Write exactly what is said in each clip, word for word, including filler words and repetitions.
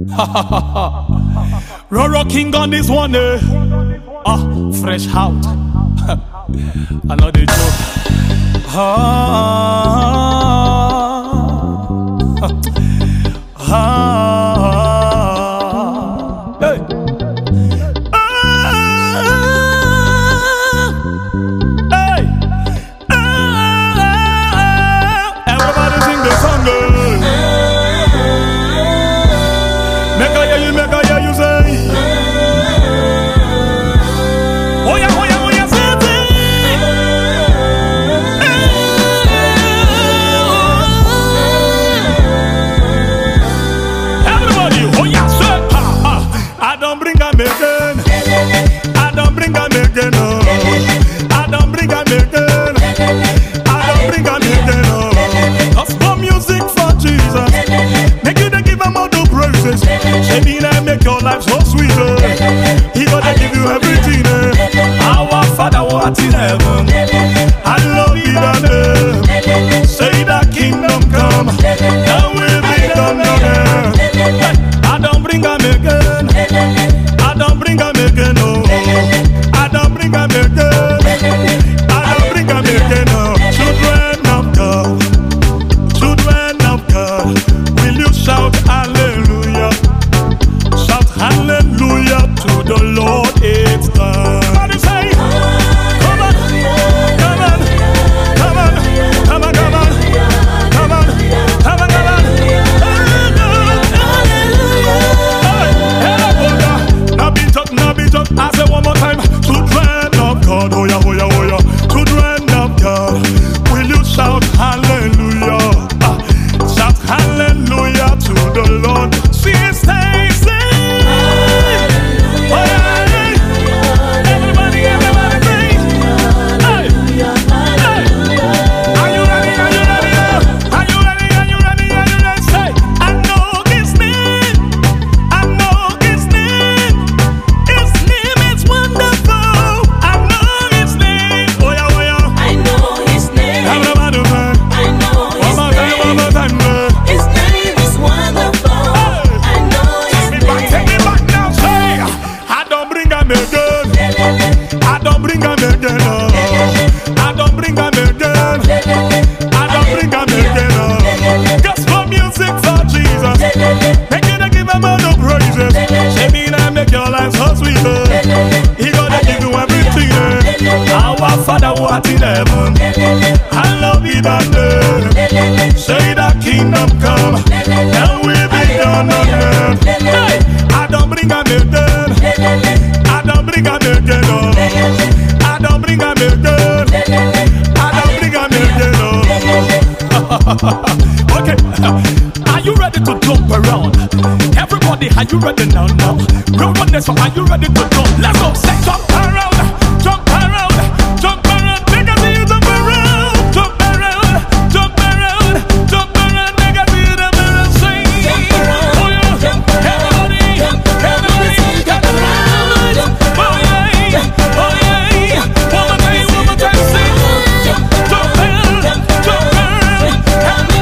Roro King on this one, eh? Ah, fresh out. Another joke. Ah, ah, hey. Ah, hey. Ah, everybody sing the song, eh? Make I hear you, make I hear you say. Oh yeah, oh yeah, oh yeah, say it. Everybody, oh yeah, say. Ah, ah. I don't bring a again. I don't bring a again. No. I don't bring a again. I don't bring a again. No. Gospel music for Jesus. Make you to give him all the praises. Maybe I make your life so sweet. eh. He gonna give you everything. eh. Our Father who art in heaven, hallowed be thy name. Say thy kingdom come, thy will be done on earth. Hey, I don't bring a again. I don't bring a again. No. I don't bring a again. I don't bring a again. No. Children of God, children of God, will you shout hallelujah? Shout hallelujah to the Lord, it's done. Everybody say, come on, come on, come on, come on, come on, come on, come on, come on. Now be talk, now be talk. I say one more time. Children of God, oh yeah, oh yeah, oh yeah. Children of God, will you shout hallelujah? Ah, shout hallelujah to the Lord. See it, stay, stay. Father who art in heaven, hallowed be thy name. Say thy kingdom come, thy will be done on earth. Hey, I don't bring a again. I don't bring a again. No. I don't bring a again. I don't bring a again. No. Okay, are you ready to jump around? Everybody, are you ready now? Now, real one, so are you ready to jump? Let's go, say jump around, jump around. Jump around, make I see you jump around. Jump around, jump around, jump around, make I see you jump around. Sing, jump around, oh yeah, jump around, everybody, jump everybody, jump around, jump around, oh yeah, one more time, one more time, sing, jump around, jump around, everybody,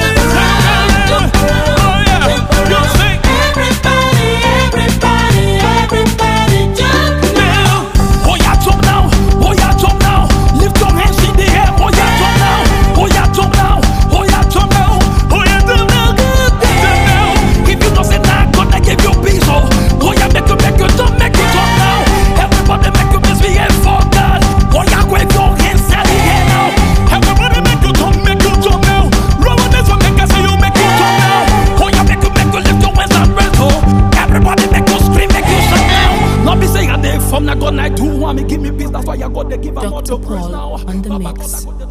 jump around, oh yeah, you sing, everybody, everybody, everybody, jump now, oh yeah, jump now. Oh yeah, jump now. Lift your hands in the air. Oh yeah, jump now. Oh yeah, jump now. Oh yeah, jump now. Oh yeah, jump now. Jump now. If you don't say that, gonna give you peace. Oh, oh yeah, make you, make you jump, make you jump now. Everybody make you misbehave for God. Oh yeah, wave your hands in the air now. Everybody make you jump, make you jump now. Roll on this one, make I see you make you jump now. Oh yeah, make you, make you lift your hands and rest. Oh, everybody make you scream, make you shout now. Not be saying I dey from na God night two. Want me give me peace, that's why I got to give a Doctor Paul on the mix.